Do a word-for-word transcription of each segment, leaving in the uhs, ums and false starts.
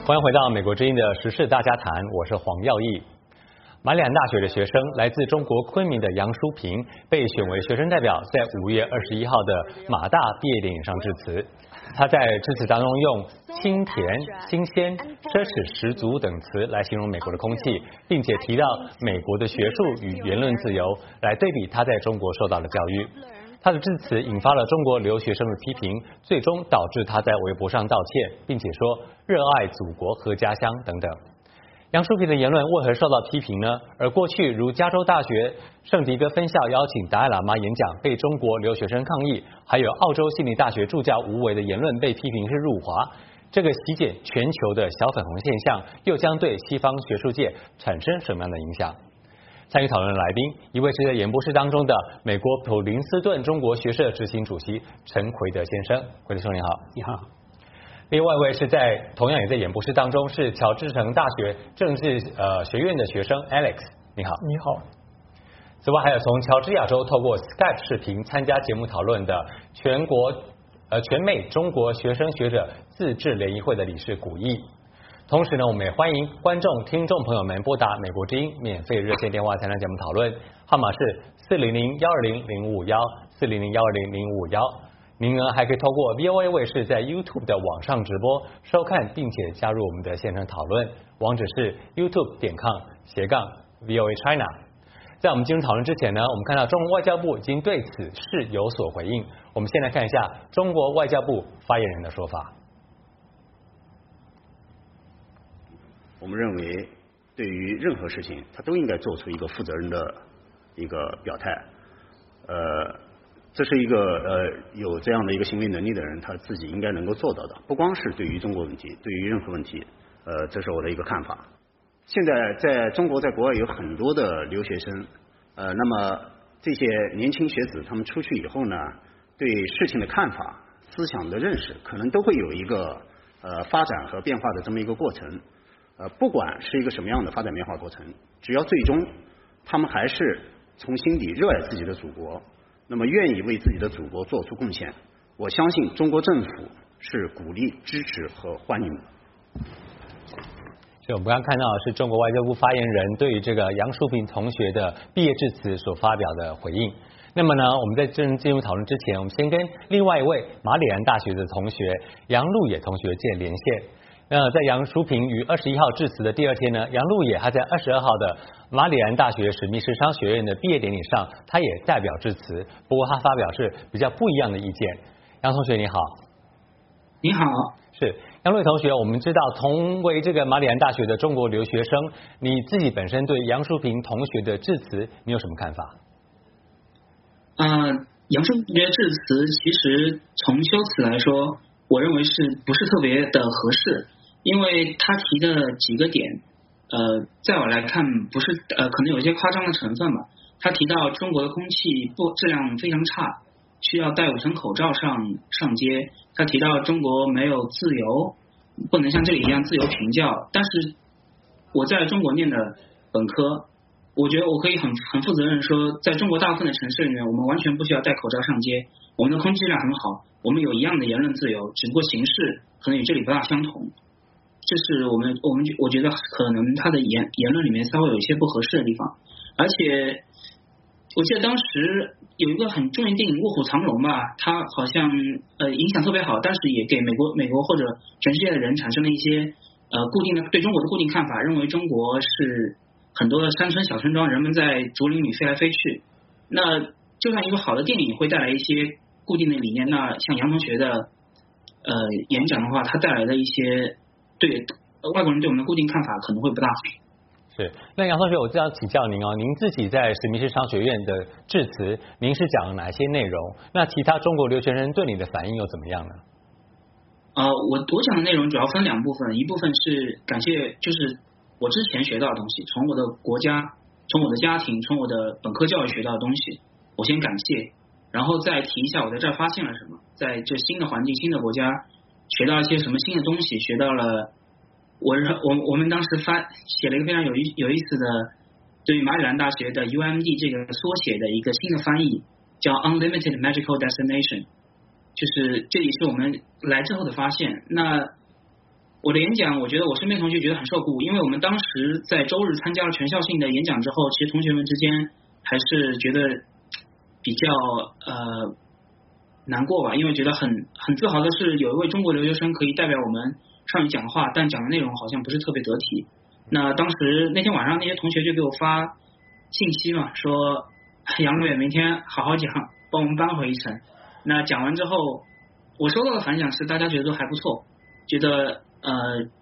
欢迎回到美国之音的时事大家谈，我是黄耀义。马里兰大学的学生来自中国昆明的杨淑萍被选为学生代表，在五月二十一号的马大毕业典礼上致辞。他在致辞当中用清甜、新鲜、奢侈十足等词来形容美国的空气，并且提到美国的学术与言论自由，来对比他在中国受到的教育。他的致辞引发了中国留学生的批评，最终导致他在微博上道歉，并且说热爱祖国和家乡等等。杨淑萍的言论为何受到批评呢？而过去如加州大学圣迪戈分校邀请达赖喇嘛演讲被中国留学生抗议，还有澳洲悉尼大学助教吴伟的言论被批评是辱华，这个席卷全球的小粉红现象又将对西方学术界产生什么样的影响？参与讨论的来宾，一位是在演播室当中的美国普林斯顿中国学社执行主席陈奎德先生，奎德兄你好。 你好。 另外一位是在同样也在演播室当中是乔治城大学政治呃学院的学生 Alex， 你好。 你好。 此外还有从乔治亚州透过 Skype 视频参加节目讨论的全国呃全美中国学生学者自治联谊会的理事古义。同时呢，我们也欢迎观众、听众朋友们拨打美国之音免费热线电话参加节目讨论，号码是四零零幺二零零五幺四零零幺二零零五幺。您呢还可以透过 V O A 卫视在 YouTube 的网上直播收看，并且加入我们的现场讨论，网址是 YouTube 点 com 斜杠 V O A China。在我们进入讨论之前呢，我们看到中国外交部已经对此事有所回应。我们先来看一下中国外交部发言人的说法。 我们认为，对于任何事情，他都应该做出一个负责任的一个表态。呃，这是一个呃有这样的一个行为能力的人，他自己应该能够做到的。不光是对于中国问题，对于任何问题，呃，这是我的一个看法。现在在中国，在国外有很多的留学生，呃，那么这些年轻学子他们出去以后呢，对事情的看法、思想的认识，可能都会有一个呃发展和变化的这么一个过程。呃，不管是一个什么样的发展变化过程，只要最终他们还是从心底热爱自己的祖国，那么愿意为自己的祖国做出贡献，我相信中国政府是鼓励、支持和欢迎的。 所以我们刚刚看到的是中国外交部发言人对于这个杨淑萍同学的毕业致辞所发表的回应。那么呢，我们在正进入讨论之前，我们先跟另外一位马里兰大学的同学杨路野同学建连线。那在杨淑萍于二十一号致辞的第二天呢，杨路野他在二十二号的马里兰大学史密斯商学院的毕业典礼上，他也代表致辞，不过他发表是比较不一样的意见。杨同学你好。 你好。 是杨路野同学，我们知道同为这个马里兰大学的中国留学生，你自己本身对杨淑萍同学的致辞你有什么看法？ 呃，杨淑萍的致辞其实从修辞来说，我认为是不是特别的合适？因为他提的几个点，呃，在我来看不是呃，可能有一些夸张的成分吧。他提到中国的空气不质量非常差，需要戴五层口罩上上街。他提到中国没有自由，不能像这里一样自由评教。但是我在中国念的本科，我觉得我可以很很负责任说，在中国大部分的城市里面，我们完全不需要戴口罩上街，我们的空气质量很好，我们有一样的言论自由，只不过形式可能与这里不大相同。这是我们我们我觉得可能他的言言论里面稍微有一些不合适的地方。而且我记得当时有一个很著名电影《卧虎藏龙》吧，它好像呃影响特别好，但是也给美国美国或者全世界的人产生了一些呃固定的对中国的固定看法，认为中国是很多的山村小村庄，人们在竹林里飞来飞去。那就算一个好的电影会带来一些固定的理念，那像杨同学的呃演讲的话，它带来的一些对外国人对我们的固定看法可能会不大好。 是，那杨同学，我这样请教您哦，您自己在史密斯商学院的致辞，您是讲了哪些内容？那其他中国留学生对你的反应又怎么样呢？ 呃，我我讲的内容主要分两部分，一部分是感谢，就是我之前学到的东西，从我的国家、从我的家庭、从我的本科教育学到的东西，我先感谢，然后再提一下我在这儿发现了什么，在这新的环境、新的国家学到一些什么新的东西，学到了。我我我们当时发写了一个非常有意有意思的，对于马里兰大学的 U M D 这个缩写的一个新的翻译，叫 Unlimited Magical Destination， 就是这也是我们来之后的发现。那我的演讲，我觉得我身边同学觉得很受鼓舞，因为我们当时在周日参加了全校性的演讲之后，其实同学们之间还是觉得比较呃难过吧，因为觉得很很自豪的是有一位中国留学生可以代表我们上去讲话，但讲的内容好像不是特别得体。那当时那天晚上那些同学就给我发信息嘛，说杨路远明天好好讲，帮我们扳回一城。那讲完之后，我收到的反响是大家觉得都还不错，觉得呃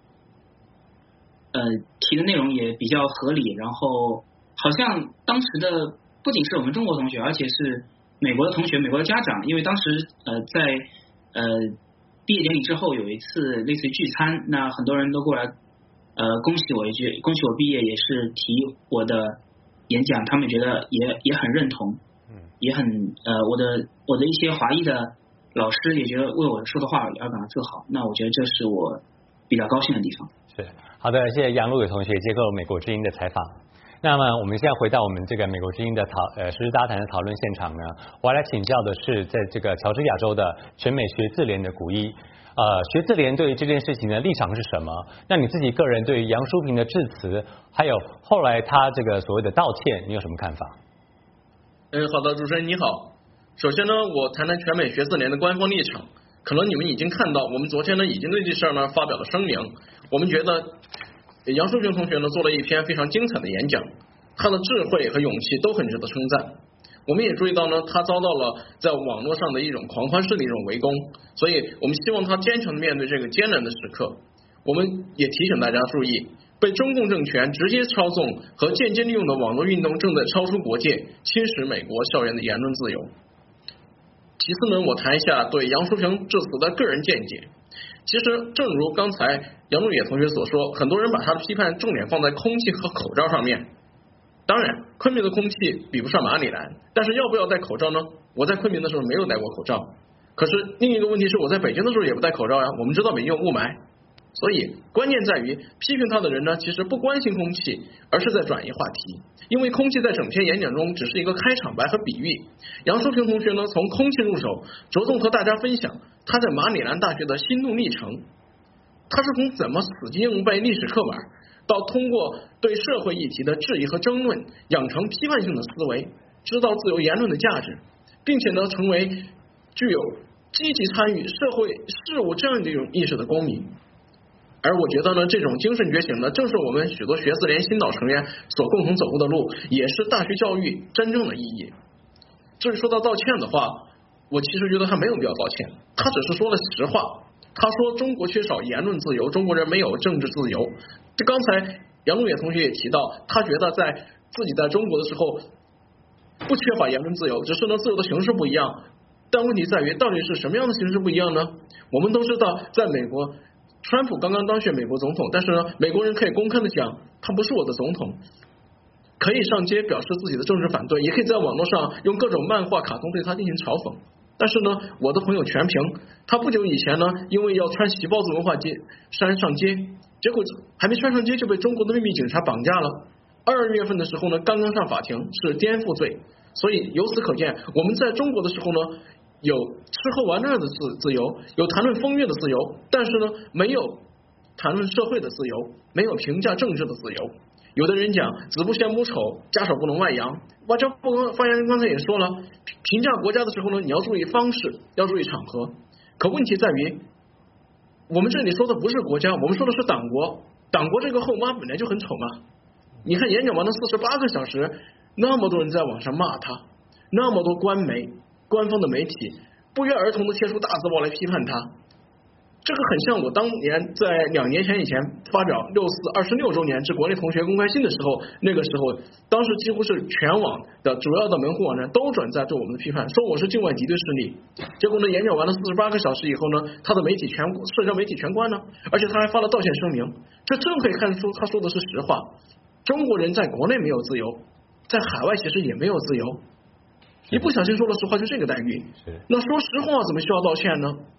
呃提的内容也比较合理，然后好像当时的不仅是我们中国同学，而且是美国的同学、美国的家长，因为当时呃在呃毕业典礼之后有一次类似于聚餐，那很多人都过来呃恭喜我一句，恭喜我毕业，也是提我的演讲，他们觉得也也很认同，也很呃我的我的一些华裔的老师也觉得为我说的话而感到自豪，那我觉得这是我比较高兴的地方。 是好的，谢谢杨路伟同学接受美国之音的采访。那么我们现在回到我们这个美国之音的讨呃时事大谈的讨论现场呢，我要来请教的是在这个乔治亚州的全美学自联的古一，呃学自联对于这件事情的立场是什么？那你自己个人对于杨淑萍的致辞，还有后来他这个所谓的道歉，你有什么看法？ 嗯，好的，主持人你好。首先呢，我谈谈全美学自联的官方立场。可能你们已经看到，我们昨天呢已经对这事儿呢发表了声明。我们觉得杨淑萍同学呢做了一篇非常精彩的演讲，他的智慧和勇气都很值得称赞。我们也注意到呢，他遭到了在网络上的一种狂欢式的一种围攻，所以我们希望他坚强的面对这个艰难的时刻。我们也提醒大家注意，被中共政权直接操纵和间接利用的网络运动正在超出国界，侵蚀美国校园的言论自由。其次呢，我谈一下对杨淑萍致辞的个人见解。其实正如刚才杨路野同学所说，很多人把他的批判重点放在空气和口罩上面。当然昆明的空气比不上马里兰，但是要不要戴口罩呢？我在昆明的时候没有戴过口罩，可是另一个问题是我在北京的时候也不戴口罩呀。我们知道北京有雾霾，所以关键在于批评他的人呢，其实不关心空气，而是在转移话题。因为空气在整篇演讲中只是一个开场白和比喻。杨淑萍同学呢，从空气入手，着重和大家分享他在马里兰大学的心路历程。他是从怎么死记硬背历史课本，到通过对社会议题的质疑和争论，养成批判性的思维，知道自由言论的价值，并且呢，成为具有积极参与社会事务这样的一种意识的公民。而我觉得呢，这种精神觉醒呢，正是我们许多学自联新导成员所共同走过的路，也是大学教育真正的意义。至于说到道歉的话，我其实觉得他没有必要道歉，他只是说了实话。他说中国缺少言论自由，中国人没有政治自由。这刚才杨路野同学也提到，他觉得在自己在中国的时候不缺乏言论自由，只是呢自由的形式不一样。但问题在于，到底是什么样的形式不一样呢？我们都知道，在美国川普刚刚当选美国总统，但是呢，美国人可以公开的讲，他不是我的总统，可以上街表示自己的政治反对，也可以在网络上用各种漫画、卡通对他进行嘲讽。但是呢，我的朋友全平，他不久以前呢，因为要穿喜豹子文化街衫上街，结果还没穿上街就被中国的秘密警察绑架了。二月份的时候呢，刚刚上法庭，是颠覆罪。所以由此可见，我们在中国的时候呢，有吃喝玩乐的自自由，有谈论风月的自由，但是呢，没有谈论社会的自由，没有评价政治的自由。有的人讲子不嫌母丑，家丑不能外扬。外交部发言人刚才也说了，评价国家的时候呢，你要注意方式，要注意场合。可问题在于，我们这里说的不是国家，我们说的是党国。党国这个后妈本来就很丑嘛。你看演讲完了四十八个小时，那么多人在网上骂他，那么多官媒、官方的媒体不约而同的贴出大字报来批判他。这个很像我当年在两年前以前发表六四二十六周年致国内同学公开信的时候，那个时候当时几乎是全网的主要的门户网站都转载对我们的批判，说我是境外敌对势力。结果呢，演讲完了四十八个小时以后呢，他的媒体全社交媒体全关了，而且他还发了道歉声明。这正可以看出他说的是实话。中国人在国内没有自由，在海外其实也没有自由。一不小心说了实话就这个待遇。那说实话怎么需要道歉呢？ 嗯。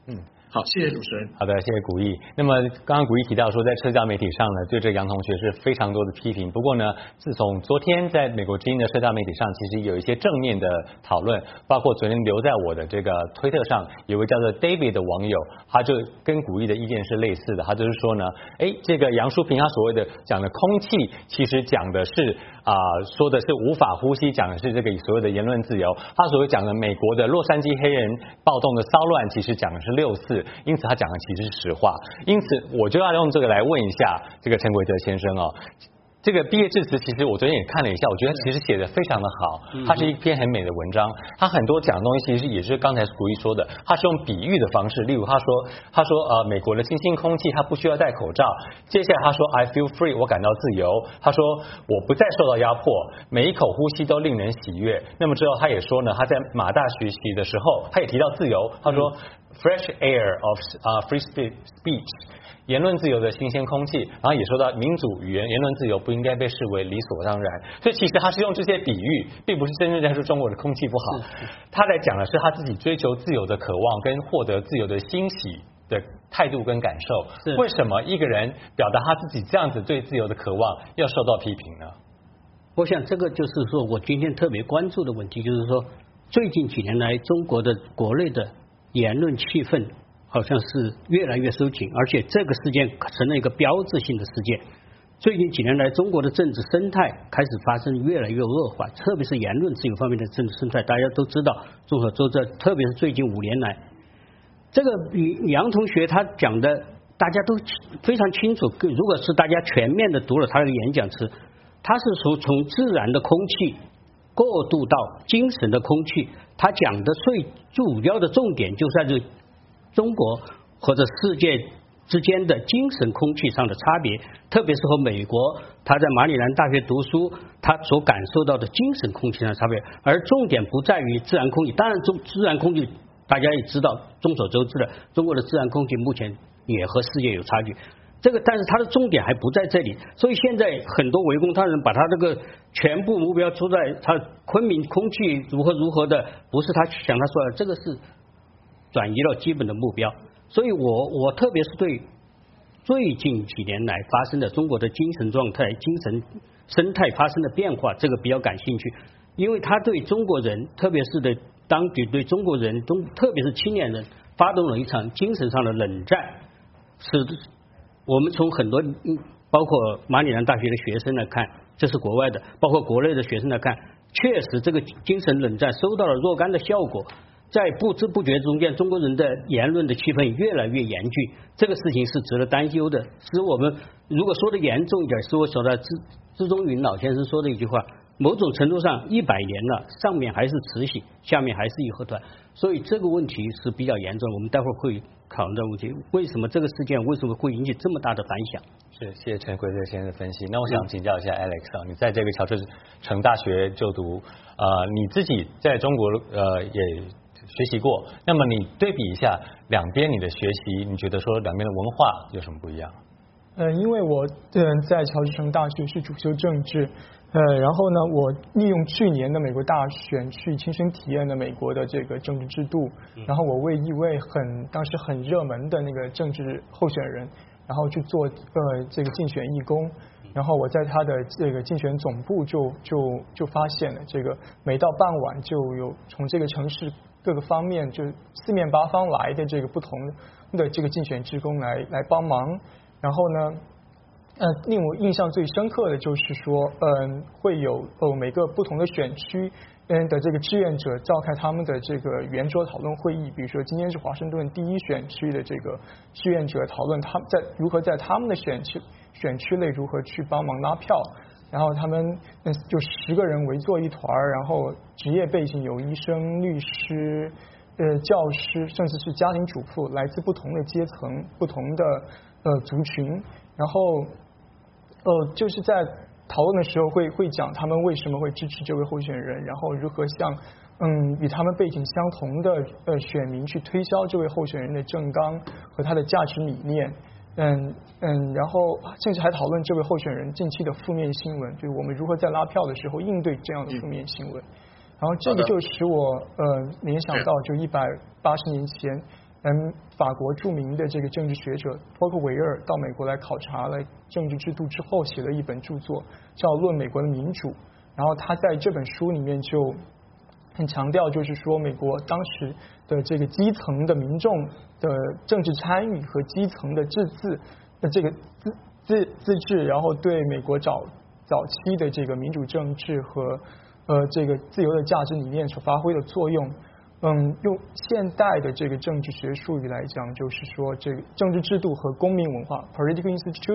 好，谢谢主持人。 好的，谢谢古毅。那么刚刚古毅提到说，在社交媒体上呢，对这个杨同学是非常多的批评。不过呢，自从昨天在美国之音的社交媒体上，其实有一些正面的讨论，包括昨天留在我的这个推特上，有位叫做 David 的网友，他就跟古毅的意见是类似的。他就是说呢，哎，这个杨淑萍他所谓的讲的空气，其实讲的是啊、呃，说的是无法呼吸，讲的是这个所谓的言论自由。他所谓讲的美国的洛杉矶黑人暴动的骚乱，其实讲的是六四。因此他讲的其实是实话，因此我就要用这个来问一下这个陈奎哲先生哦。这个毕业致辞，其实我昨天也看了一下，我觉得其实写的非常的好，它是一篇很美的文章。他很多讲的东西，其实也是刚才古毅说的，他是用比喻的方式，例如他说，他说呃，美国的清新空气，他不需要戴口罩。接下来他说 I feel free， 我感到自由。他说我不再受到压迫，每一口呼吸都令人喜悦。那么之后他也说呢，他在马大学习的时候，他也提到自由，他说 fresh air of 啊、uh, free speech。言论自由的新鲜空气，然后也说到民主语言言论自由不应该被视为理所当然，所以其实他是用这些比喻，并不是真正在说中国的空气不好，他在讲的是他自己追求自由的渴望跟获得自由的欣喜的态度跟感受。为什么一个人表达他自己这样子对自由的渴望要受到批评呢？ 我想这个就是说我今天特别关注的问题，就是说最近几年来中国的国内的言论气氛好像是越来越收紧，而且这个事件成了一个标志性的事件。最近几年来，中国的政治生态开始发生越来越恶化，特别是言论自由方面的政治生态，大家都知道，众所周知，特别是最近五年来，这个杨同学他讲的大家都非常清楚。如果是大家全面的读了他的演讲词，他是说从自然的空气过渡到精神的空气，他讲的最主要的重点就在这中国或者世界之间的精神空气上的差别，特别是和美国他在马里兰大学读书他所感受到的精神空气上的差别，而重点不在于自然空气。当然中自然空气大家也知道，众所周知的，中国的自然空气目前也和世界有差距，这个但是它的重点还不在这里。所以现在很多围攻他人把他这个全部目标出在他昆明空气如何如何的，不是他想他说的，这个是转移了基本的目标。所以我我特别是对最近几年来发生的中国的精神状态、精神生态发生的变化，这个比较感兴趣，因为他对中国人，特别是对当局对中国人，中特别是青年人，发动了一场精神上的冷战。是我们从很多包括马里兰大学的学生来看，这是国外的，包括国内的学生来看，确实这个精神冷战收到了若干的效果。在不知不觉中间，中国人的言论的气氛越来越严峻，这个事情是值得担忧的。使我们如果说的严重一点，是我说的资资中云老先生说的一句话，某种程度上一百年了，上面还是慈禧，下面还是义和团，所以这个问题是比较严重。我们待会儿会讨论的问题，为什么这个事件为什么会引起这么大的反响？ 是，谢谢陈奎哲先生的分析。那我想请教一下 Alex 啊，你在这个乔治城大学就读，呃，你自己在中国呃也学习过，那么你对比一下两边你的学习，你觉得说两边的文化有什么不一样？ 呃，因为我嗯在乔治城大学是主修政治，呃，然后呢，我利用去年的美国大选去亲身体验了美国的这个政治制度，然后我为一位很当时很热门的那个政治候选人，然后去做呃这个竞选义工。然后我在他的这个竞选总部就就就发现了，这个每到傍晚就有从这个城市各个方面就四面八方来的这个不同的这个竞选志工来来帮忙。然后呢，呃，令我印象最深刻的就是说，嗯，会有呃每个不同的选区嗯的这个志愿者召开他们的这个圆桌讨论会议。比如说今天是华盛顿第一选区的这个志愿者讨论他们在如何在他们的选区选区内如何去帮忙拉票。然后他们嗯就十个人围坐一团，然后职业背景有医生、律师、呃教师，甚至是家庭主妇，来自不同的阶层、不同的呃族群。然后呃就是在讨论的时候会会讲他们为什么会支持这位候选人，然后如何向嗯与他们背景相同的呃选民去推销这位候选人的政纲和他的价值理念。嗯嗯，然后甚至还讨论这位候选人近期的负面新闻，就是我们如何在拉票的时候应对这样的负面新闻。然后这个就使我呃联想到，就一百八十年前， 嗯，法国著名的这个政治学者托克维尔到美国来考察了政治制度之后，写了一本著作叫《论美国的民主》。然后他在这本书里面就很强调，就是说美国当时的这个基层的民众的政治参与和基层的自治的这个自自自治，然后对美国早早期的这个民主政治和呃这个自由的价值理念所发挥的作用。嗯，用现代的这个政治学术语来讲，就是说这个政治制度和公民文化 （political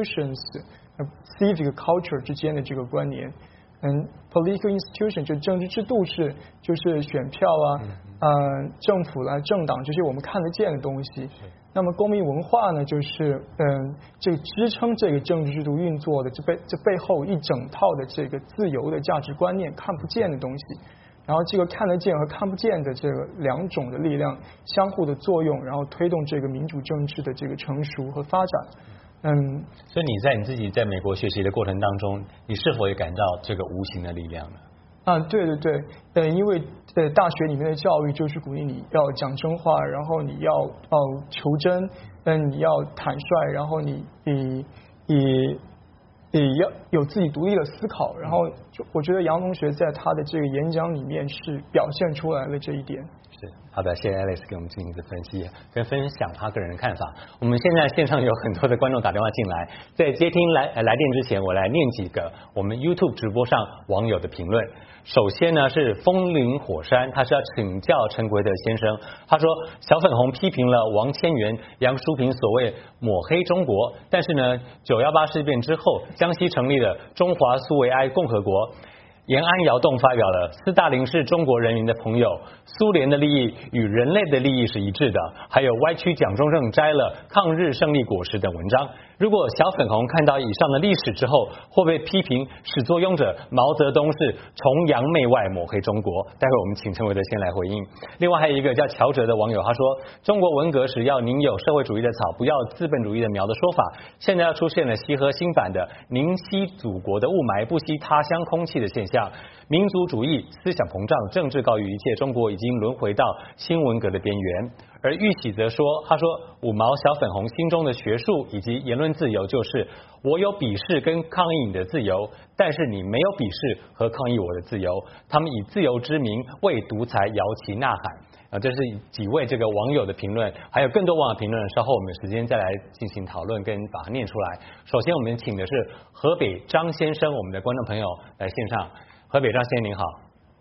institutions）、civic culture 之间的这个关联。嗯 ，political institution 就政治制度是就是选票啊，嗯、呃，政府啦、政党这些我们看得见的东西。那么公民文化呢，就是嗯，这个支撑这个政治制度运作的这背这背后一整套的这个自由的价值观念，看不见的东西。然后这个看得见和看不见的这个两种的力量相互的作用，然后推动这个民主政治的这个成熟和发展。嗯， 所以你在你自己在美国学习的过程当中，你是否也感到这个无形的力量呢？ 啊，对对对，呃，因为在大学里面的教育就是鼓励你要讲真话，然后你要哦求真，嗯，你要坦率，然后你你你。也要有自己独立的思考，然后就我觉得杨同学在他的这个演讲里面是表现出来了这一点。 是，好的，谢谢 Alex 给我们进行一个分析跟分享他个人的看法。我们现在线上有很多的观众打电话进来，在接听来来电之前，我来念几个我们 YouTube 直播上网友的评论。首先呢是风林火山，他是要请教陈奎德先生，他说小粉红批评了王千源、杨淑萍所谓抹黑中国，但是呢九一八事变之后，江西成立了中华苏维埃共和国。延安窑洞发表了斯大林是中国人民的朋友，苏联的利益与人类的利益是一致的，还有歪曲蒋中正摘了抗日胜利果实等文章。如果小粉红看到以上的历史之后，会被批评始作俑者毛泽东是崇洋媚外抹黑中国？待会我们请陈伟德先来回应。另外还有一个叫乔哲的网友，他说中国文革时要宁有社会主义的草，不要资本主义的苗的说法，现在要出现了西和新版的宁吸祖国的雾霾，不吸他乡空气的现象。民族主义、思想膨胀、政治高于一切，中国已经沦回到新文革的边缘。而玉喜则说，他说五毛小粉红心中的学术以及言论自由，就是我有鄙视跟抗议你的自由，但是你没有鄙视和抗议我的自由。他们以自由之名为独裁摇旗呐喊。啊，这是几位这个网友的评论，还有更多网友评论，稍后我们有时间再来进行讨论跟把它念出来。首先我们请的是河北张先生，我们的观众朋友来线上。河北张先生您好，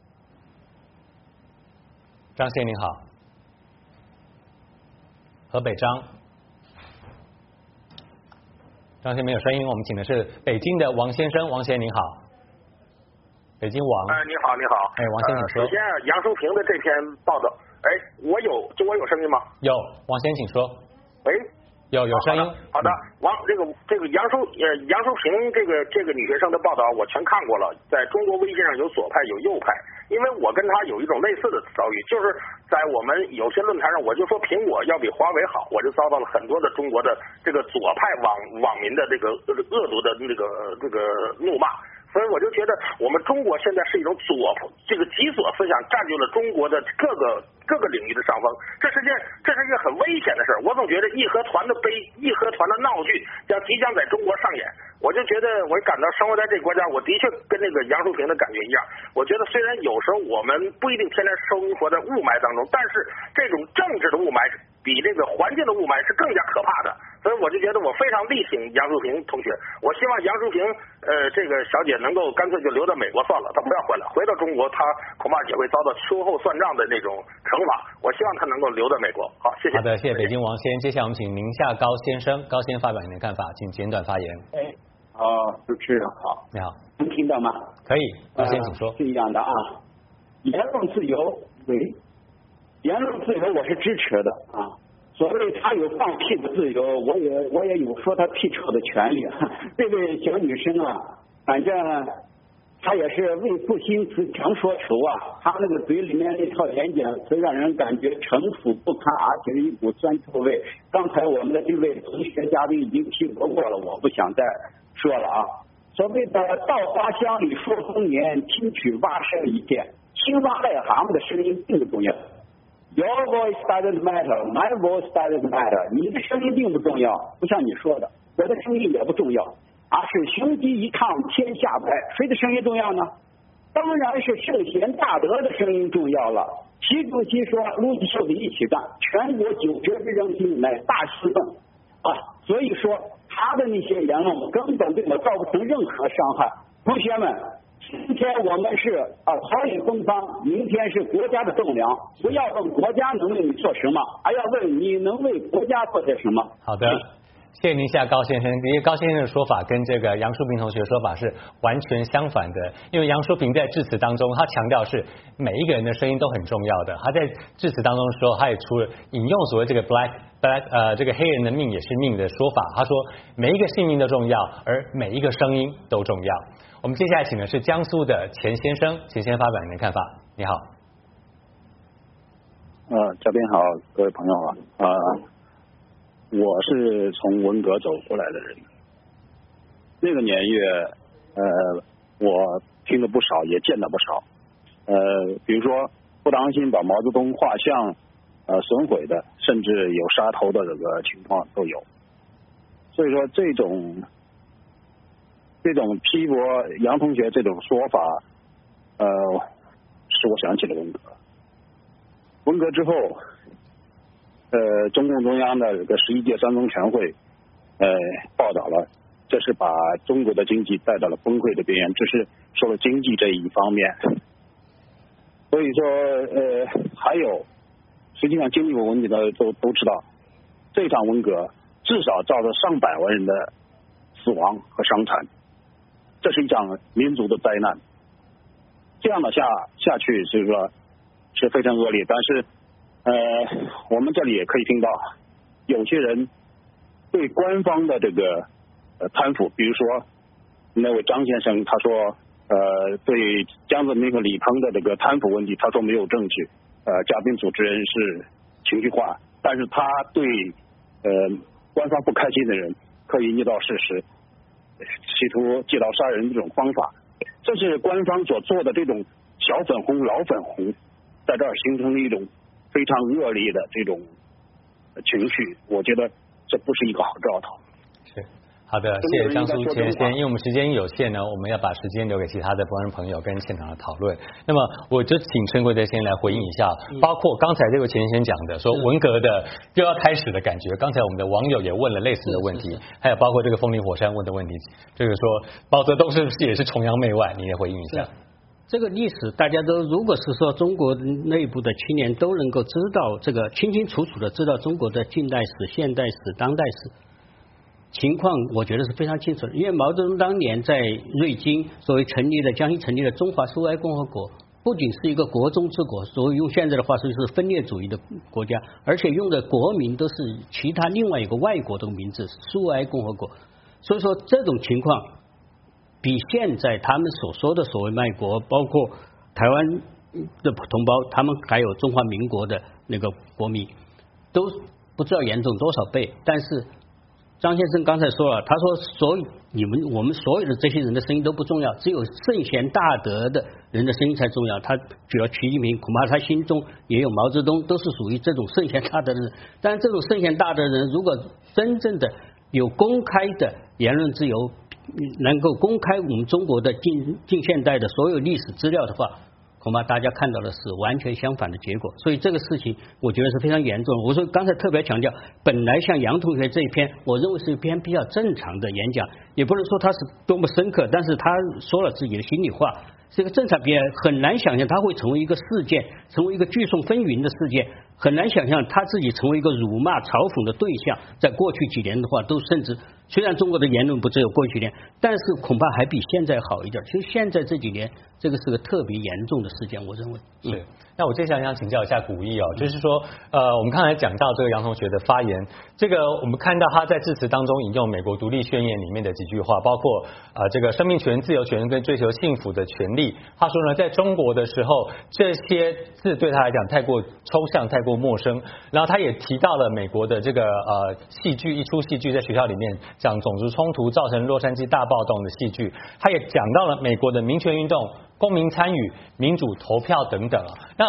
张先生您好，河北张，张先生没有声音，我们请的是北京的王先生，王先生您好，北京王。 哎，你好，你好。 哎，王先生说。 首先，杨淑萍的这篇报道，哎，我有，就我有声音吗？ 有，王先生请说。 喂。 有有声音。 好的，王这个这个杨淑呃杨淑萍这个这个女学生的报道我全看过了，在中国微信上有左派有右派，因为我跟她有一种类似的遭遇，就是在我们有些论坛上我就说苹果要比华为好，我就遭到了很多的中国的这个左派网网民的这个恶毒的这个这个怒骂。所以我就觉得我们中国现在是一种左这个极左思想占据了中国的各个各个领域的上风，这是件这是一个很危险的事儿。我总觉得义和团的悲义和团的闹剧将即将在中国上演，我就觉得我感到生活在这个国家，我的确跟那个杨淑萍的感觉一样。我觉得虽然有时候我们不一定天天生活在雾霾当中，但是这种政治的雾霾比这个环境的雾霾是更加可怕的。所以我就觉得我非常力挺杨淑萍同学，我希望杨淑萍呃这个小姐能够干脆就留在美国算了，她不要回来，回到中国她恐怕也会遭到秋后算账的那种惩罚。我希望她能够留在美国。好，谢谢。 好的，谢谢北京王先。接下来我们请宁夏高先生，高先发表您的看法，请简短发言。 哎，好，主持人好。 你好。 能听到吗？ 可以，高先请说。 是这样的啊，言论自由，对，言论自由我是支持的啊。所谓他有放屁的自由，我也我也有说他屁臭的权利。这位小女生啊，反正她也是为赋新词强说愁啊。她那个嘴里面那套演讲词让人感觉城府不堪，而且一股酸臭味。刚才我们的这位同学嘉宾已经批驳过了，我不想再说了啊。所谓的稻花香里说丰年，听取蛙声一片，青蛙癞蛤蟆的声音并不重要。 Your voice doesn't matter, my voice doesn't matter。你的声音并不重要，不像你说的，我的声音也不重要，而是雄鸡一唱天下白，谁的声音重要呢？当然是圣贤大德的声音重要了。习主席说：“撸起袖子一起干，全国九折之人心乃大兴奋啊！”所以说他的那些言论根本对我造不成任何伤害。同学们，今天我们是啊草野东方，明天是国家的栋梁，不要问国家能为你做什么，而要问你能为国家做些什么。 好的。谢谢您，夏高先生。因为高先生的说法跟这个杨淑萍同学的说法是完全相反的。因为杨淑萍在致辞当中，他强调是每一个人的声音都很重要的。他在致辞当中的时候，他也除了引用所谓这个 black black 呃这个黑人的命也是命的说法，他说每一个性命都重要，而每一个声音都重要。我们接下来请的是江苏的钱先生，钱先生发表您的看法。你好。 呃，嘉宾好，各位朋友啊，啊、呃。我是从文革走过来的人，那个年月，呃，我听了不少，也见了不少，呃，比如说不当心把毛泽东画像呃损毁的，甚至有杀头的这个情况都有。所以说这种这种批驳杨同学这种说法，呃，使我想起了文革。文革之后。呃，中共中央的这个十一届三中全会，呃，报道了，这是把中国的经济带到了崩溃的边缘，只是说了经济这一方面。所以说，呃，还有，实际上经济问题呢，都都知道，这场文革至少造成上百万人的死亡和伤残，这是一场民族的灾难。这样的下下去，所以说是非常恶劣，但是。呃，我们这里也可以听到，有些人对官方的这个呃贪腐，比如说那位张先生，他说，呃，对江泽民和李鹏的这个贪腐问题，他说没有证据，呃，嘉宾主持人是情绪化，但是他对呃官方不开心的人可以捏造事实，企图借刀杀人这种方法，这是官方所做的这种小粉红、老粉红，在这儿形成了一种。非常恶劣的这种情绪，我觉得这不是一个好兆头。 是好的，谢谢江苏钱先，因为我们时间有限呢，我们要把时间留给其他的观众朋友跟现场的讨论。那么，我就请陈国德先来回应一下，包括刚才这位钱先讲的，说文革的又要开始的感觉。刚才我们的网友也问了类似的问题，还有包括这个风林火山问的问题，这个说毛泽东是不是也是崇洋媚外？你也回应一下。 这个历史大家都，如果是说中国内部的青年都能够知道这个清清楚楚的知道中国的近代史、现代史、当代史情况，我觉得是非常清楚的。因为毛泽东当年在瑞金所谓成立的江西成立的中华苏维埃共和国，不仅是一个国中之国，所谓用现在的话说是分裂主义的国家，而且用的国名都是其他另外一个外国的名字苏维埃共和国。所以说这种情况。比现在他们所说的所谓卖国，包括台湾的同胞，他们还有中华民国的那个国民，都不知道严重多少倍。但是张先生刚才说了，他说所有你们我们所有的这些人的声音都不重要，只有圣贤大德的人的声音才重要。他举了习近平，恐怕他心中也有毛泽东，都是属于这种圣贤大德的人。但这种圣贤大德的人，如果真正的有公开的言论自由，能够公开我们中国的近近现代的所有历史资料的话，恐怕大家看到的是完全相反的结果。所以这个事情我觉得是非常严重的。我说刚才特别强调，本来像杨同学这一篇，我认为是一篇比较正常的演讲，也不能说他是多么深刻，但是他说了自己的心里话，是一个正常别很难想象他会成为一个事件，成为一个聚众纷纭的事件，很难想象他自己成为一个辱骂嘲讽的对象。在过去几年的话，都甚至虽然中国的言论不只有过去年，但是恐怕还比现在好一点。其实现在这几年，这个是个特别严重的事件，我认为。 是。嗯、那我接下来想请教一下古一哦，就是说，呃，我们刚才讲到这个杨同学的发言，这个我们看到他在致辞当中引用美国独立宣言里面的几句话，包括呃这个生命权、自由权跟追求幸福的权利。他说呢，在中国的时候，这些字对他来讲太过抽象、太过陌生。然后他也提到了美国的这个呃戏剧，一出戏剧在学校里面讲种族冲突造成洛杉矶大暴动的戏剧，他也讲到了美国的民权运动、公民参与、民主投票等等啊。那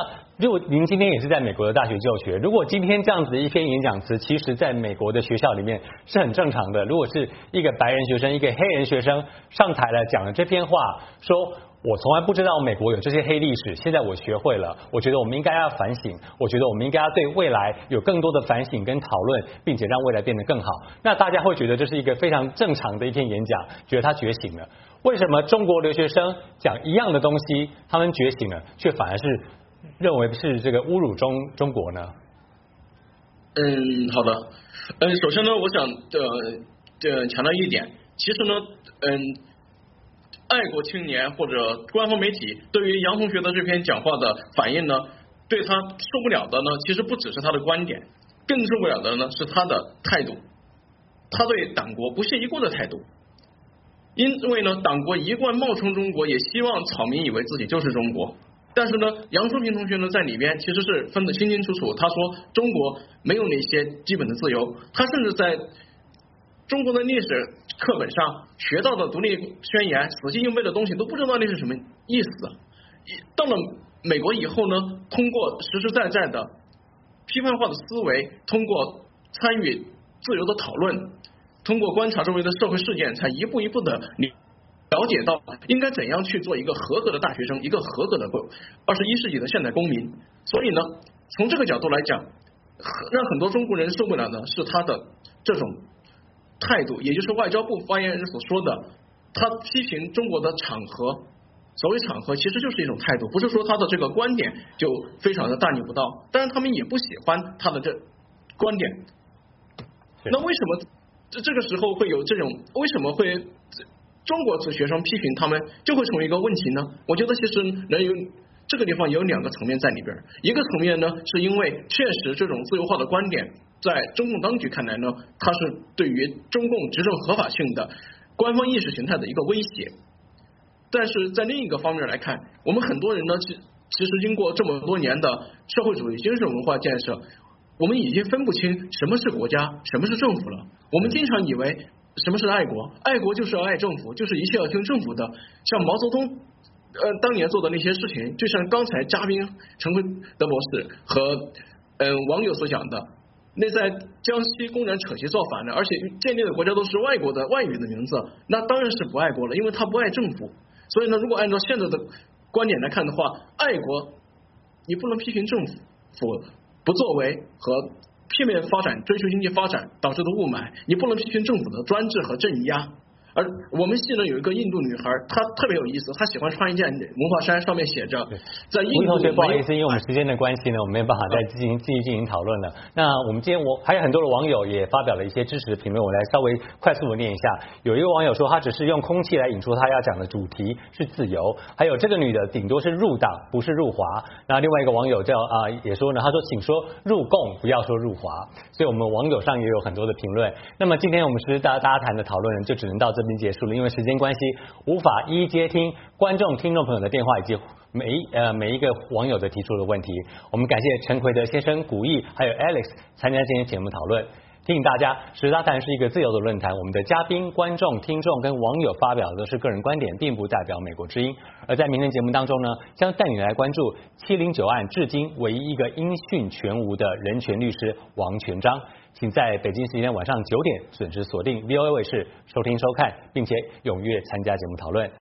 如果您今天也是在美国的大学就学，如果今天这样子的一篇演讲词，其实在美国的学校里面是很正常的。如果是一个白人学生、一个黑人学生上台了讲了这篇话，说我从来不知道美国有这些黑历史，现在我学会了，我觉得我们应该要反省，我觉得我们应该要对未来有更多的反省跟讨论，并且让未来变得更好。那大家会觉得这是一个非常正常的一篇演讲，觉得他觉醒了。为什么中国留学生讲一样的东西，他们觉醒了，却反而是认为是这个侮辱中中国呢？ 嗯，好的。嗯，首先呢，我想呃呃强调一点，其实呢，嗯，爱国青年或者官方媒体对于杨同学的这篇讲话的反应呢，对他受不了的呢，其实不只是他的观点，更受不了的呢是他的态度，他对党国不屑一顾的态度。因为呢，党国一贯冒充中国，也希望草民以为自己就是中国。但是呢，杨淑平同学呢在里边其实是分得清清楚楚。他说中国没有那些基本的自由，他甚至在中国的历史课本上学到的独立宣言、死记硬背的东西都不知道那是什么意思。到了美国以后呢，通过实实在在的批判化的思维，通过参与自由的讨论，通过观察周围的社会事件，才一步一步的了解到应该怎样去做一个合格的大学生，一个合格的二十一世纪的现代公民。所以呢，从这个角度来讲，让很多中国人受不了的是他的这种态度，也就是外交部发言人所说的，他批评中国的场合，所谓场合其实就是一种态度，不是说他的这个观点就非常的大逆不道，当然他们也不喜欢他的这观点。那为什么这这个时候会有这种，为什么会中国的学生批评他们就会成为一个问题呢？我觉得其实能有这个地方有两个层面在里边。一个层面呢，是因为确实这种自由化的观点在中共当局看来呢，它是对于中共执政合法性的官方意识形态的一个威胁。但是在另一个方面来看，我们很多人呢，其其实经过这么多年的社会主义精神文化建设，我们已经分不清什么是国家，什么是政府了。我们经常以为什么是爱国？爱国就是要爱政府，就是一切要听政府的。像毛泽东呃当年做的那些事情，就像刚才嘉宾陈奎德博士和嗯、呃、网友所讲的，那在江西公然扯旗造反的，而且建立的国家都是外国的外语的名字，那当然是不爱国了，因为他不爱政府。所以呢，如果按照现在的观点来看的话，爱国你不能批评政府不作为和片面发展、追求经济发展导致的雾霾，你不能批评政府的专制和镇压。而我们系呢有一个印度女孩，她特别有意思，她喜欢穿一件文化衫，上面写着在印度。 同学不好意思，因为我们时间的关系呢，我们没办法再进行继续进行讨论了。那我们今天我还有很多的网友也发表了一些支持的评论，我来稍微快速的念一下。有一个网友说，他只是用空气来引出他要讲的主题是自由，还有这个女的顶多是入党，不是入华。那另外一个网友叫啊、呃、也说呢，他说请说入共，不要说入华。所以我们网友上也有很多的评论。那么今天我们是大大家谈的讨论呢，就只能到这边结束了，因为时间关系无法一一接听观众听众朋友的电话以及每一呃每一个网友的提出的问题。我们感谢陈奎德先生、古毅还有 Alex 参加今天节目讨论。提醒大家，时大谈是一个自由的论坛，我们的嘉宾、观众、听众跟网友发表的都是个人观点，并不代表美国之音。而在明天节目当中呢，将带你来关注七零九案至今唯一一个音讯全无的人权律师王全璋。请在北京时间晚上九点准时锁定 V O A 卫视收听收看，并且踊跃参加节目讨论。